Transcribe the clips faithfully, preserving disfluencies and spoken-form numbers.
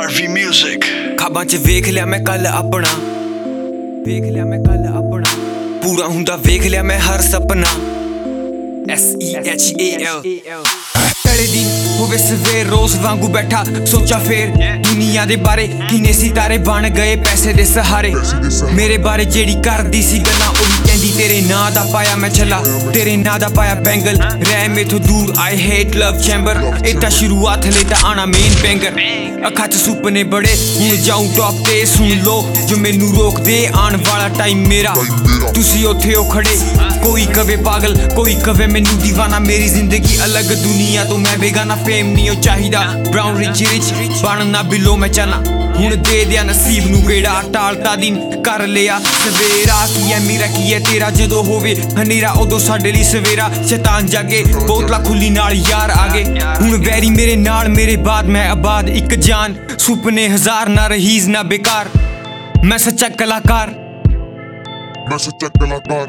R V Music। ਖਾਬਾਂ 'ਚ ਵੇਖ ਲਿਆ ਮੈਂ ਕੱਲ ਆਪਣਾ, ਵੇਖ ਲਿਆ ਮੈਂ ਕੱਲ ਆਪਣਾ, ਪੂਰਾ ਹੁੰਦਾ ਵੇਖ ਲਿਆ ਮੈਂ ਹਰ ਸੁਪਨਾ। S E H A L ਪਹਿਲੇ ਦਿਨ ਹੋਵੇ ਸਵੇਰ ਰੋਜ਼ ਵਾਂਗੂ ਬੈਠਾ ਸੋਚਾ ਫੇਰ ਦੁਨੀਆ ਦੇ ਬਾਰੇ, ਕਿੰਨੇ ਸਿਤਾਰੇ ਬਣ ਗਏ ਪੈਸੇ ਦੇ ਸਹਾਰੇ। ਮੇਰੇ ਬਾਰੇ ਜਿਹੜੀ ਕਰਦੀ ਸੀ ਗੱਲਾਂ ਉਹ ਵੀ ਕਹਿੰਦੀ ਤੇਰੇ ਨਾਂ ਦਾ ਪਾਇਆ ਮੈਂ ਛੱਲਾ, ਤੇਰੇ ਨਾਂ ਦਾ ਪਾਇਆ ਬੈਂਗਲ। ਰਹਿ ਮੇਥੋਂ ਦੂਰ ਆਈ ਹੇਟ ਲਵ ਚੈਂਬਰ, ਇਹ ਤਾਂ ਸ਼ੁਰੂਆਤ ਹਲੇ ਤਾਂ ਆਣਾ ਮੇਨ ਬੈਂਗਰ। ਅੱਖਾਂ 'ਚ ਸੁਪਨੇ ਬੜੇ ਹੁਣ ਜਾਊਂ ਟੌਪ ਤੇ, ਸੁਣ ਲੋ ਜੋ ਮੈਨੂੰ ਰੋਕਦੇ ਆਉਣ ਵਾਲਾ ਟਾਈਮ ਮੇਰਾ। ਤੁਸੀਂ ਉੱਥੇ ਹੋ ਖੜੇ, ਕੋਈ ਕਵੇ ਪਾਗਲ ਕੋਈ ਕਵੇ ਮੈਨੂੰ ਦੀਵਾਨਾ। ਮੇਰੀ ਜ਼ਿੰਦਗੀ ਅਲੱਗ ਦੁਨੀਆ ਤੋਂ ਮੈਂ ਬੇਗਾਨਾ, ਫੇਮ ਨਹੀਂ ਉਹ ਚਾਹੀਦਾ ਬਰਾਊਨ ਰਿਚ ਰਿਚ ਬਣਨਾ ਬਿਲੋ ਮੈਂ ਚਾਹਨਾ। ਹੁਣ ਦੇ ਦਿਆ ਨਸੀਬ ਨੂੰ ਗੇੜਾ, ਟਾਲਤਾ ਦਿਨ ਕਰ ਲਿਆ ਸਵੇਰਾ। ਕੀ ਹੈ ਮੇਰਾ ਕੀ ਹੈ ਤੇਰਾ, ਜਦੋਂ ਹੋਵੇ ਹਨੇਰਾ ਉਦੋਂ ਸਾਡੇ ਲਈ ਸਵੇਰਾ। ਸ਼ੈਤਾਨ ਜਾਗੇ ਬੋਤਲਾਂ ਖੁੱਲੀ ਨਾਲ ਯਾਰ ਆਗੇ, ਹੁਣ ਵੈਰੀ ਮੇਰੇ ਨਾਲ ਮੇਰੇ ਬਾਅਦ ਮੈਂ ਆਬਾਦ। ਇੱਕ ਜਾਨ ਸੁਪਨੇ ਹਜ਼ਾਰ ਨਾ ਰਹੀਜ਼ ਨਾ ਬੇਕਾਰ, ਮੈਂ ਸੱਚਾ ਕਲਾਕਾਰ, ਮੈਂ ਸੱਚਾ ਕਲਾਕਾਰ।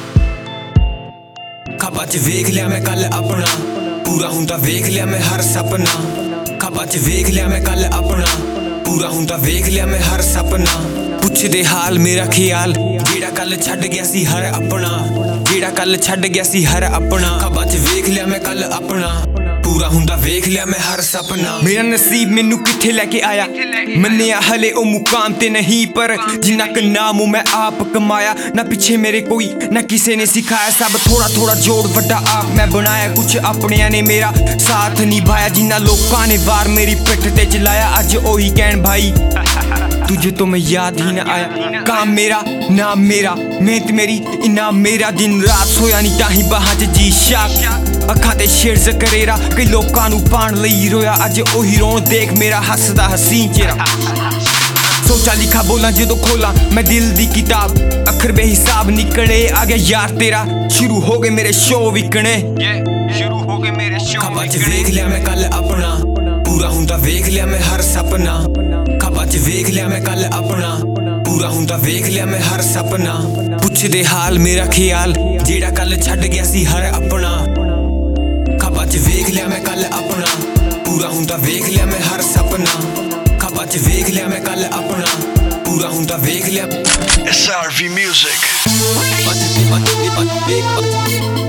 ਖਾਬਾਂ 'ਚ ਵੇਖ ਲਿਆ ਮੈਂ ਕੱਲ ਆਪਣਾ, ਪੂਰਾ ਹੁੰਦਾ ਵੇਖ ਲਿਆ ਮੈਂ ਹਰ ਸੁਪਨਾ। ਖਾਬਾਂ 'ਚ ਵੇਖ ਲਿਆ ਮੈਂ ਕੱਲ ਆਪਣਾ, ਪੂਰਾ ਹੁੰਦਾ ਵੇਖ ਲਿਆ ਮੈਂ ਹਰ ਸੁਪਨਾ। ਪੁੱਛਦੇ ਹਾਲ ਮੇਰਾ ਖਿਆਲ, ਜਿਹੜਾ ਕੱਲ ਛੱਡ ਗਿਆ ਸੀ ਹਰ ਆਪਣਾ, ਜਿਹੜਾ ਕੱਲ ਛੱਡ ਗਿਆ ਸੀ ਹਰ ਆਪਣਾ। ਖਾਬਾਂ 'ਚ ਵੇਖ ਲਿਆ ਮੈਂ ਕੱਲ ਆਪਣਾ, ਪੂਰਾ ਹੁੰਦਾ ਵੇਖ ਲਿਆ ਮੈਂ ਹਰ ਸੁਪਨਾ। ਮੇਰਾ ਨਸੀਬ ਮੈਨੂੰ ਕਿੱਥੇ ਲੈ ਕੇ ਆਇਆ, ਮੰਨਿਆ ਹਲੇ ਉਹ ਮੁਕਾਮ ਤੇ ਨਹੀਂ, ਪਰ ਜਿੰਨਾ ਕੁ ਨਾਮ ਉਹ ਮੈਂ ਆਪ ਕਮਾਇਆ। ਨਾ ਪਿੱਛੇ ਮੇਰੇ ਕੋਈ ਨਾ ਕਿਸੇ ਨੇ ਸਿਖਾਇਆ, ਸਭ ਥੋੜਾ ਥੋੜਾ ਜੋੜ ਵੱਡਾ ਆਪ ਮੈਂ ਬਣਾਇਆ। ਕੁਛ ਆਪਣਿਆਂ ਨੇ ਮੇਰਾ ਸਾਥ ਨਿਭਾਇਆ, ਜਿੰਨਾ ਲੋਕਾਂ ਨੇ ਵਾਰ ਮੇਰੀ ਪਿੱਠ ਤੇ ਚਲਾਇਆ। ਅੱਜ ਉਹੀ ਕਹਿਣ ਭਾਈ तुझे तो मैं याद ही ना आया। काम मेरा नाम मेरा मेहनत मेरी इनाम मेरा, दिन रात सोया नहीं ताही बाहां च जी शाक। ਅੱਖਾਂ ਤੇ ਸ਼ੇਰ ਜ਼ਕਰੇਰਾ ਕਈ ਲੋਕਾਂ ਨੂੰ ਪਾਣ ਲਈ ਰੋਇਆ, ਅੱਜ ਉਹੀ ਰੋਣ ਦੇਖ ਮੇਰਾ ਹੱਸਦਾ ਹਸੀਨ ਚਿਹਰਾ। ਸੋਚਾ ਲਿਖਾ ਬੋਲਾਂ ਜਦੋਂ ਖੋਲਾਂ ਮੈਂ ਦਿਲ ਦੀ ਕਿਤਾਬ, ਅੱਖਰ ਬੇਹਿਸਾਬ ਨਿਕਲੇ ਆ ਗਿਆ ਯਾਰ ਤੇਰਾ। ਸ਼ੁਰੂ ਹੋ ਗਏ ਮੇਰੇ ਸ਼ੋਅ ਵਿਕਣੇ, ਸ਼ੁਰੂ ਹੋ ਗਏ ਮੇਰੇ ਸ਼ੋਅ। ਖਾਬਾਂ 'ਚ ਵੇਖ ਲਿਆ ਮੈਂ ਕੱਲ ਆਪਣਾ, ਪੂਰਾ ਹੁੰਦਾ ਵੇਖ ਲਿਆ ਮੈਂ ਹਰ ਸੁਪਨਾ। ਖਾਬਾਂ 'ਚ ਵੇਖ ਲਿਆ ਮੈਂ ਕੱਲ ਆਪਣਾ, ਪੂਰਾ ਹੁੰਦਾ ਵੇਖ ਲਿਆ ਮੈਂ ਹਰ ਸੁਪਨਾ। ਪੁੱਛਦੇ ਹਾਲ ਮੇਰਾ ਖਿਆਲ, ਜਿਹੜਾ ਕੱਲ ਛੱਡ ਗਿਆ ਸੀ ਹਰ ਆਪਣਾ। ਖਾਬਾਂ 'ਚ ਵੇਖ ਲਿਆ ਮੈਂ ਕੱਲ ਆਪਣਾ, ਪੂਰਾ ਹੁੰਦਾ ਵੇਖ ਲਿਆ ਮੈਂ ਹਰ ਸੁਪਨਾ। ਖਾਬਾਂ 'ਚ ਵੇਖ ਲਿਆ ਮੈਂ ਕੱਲ ਆਪਣਾ, ਪੂਰਾ ਹੁੰਦਾ ਵੇਖ ਲਿਆ। S R V Music।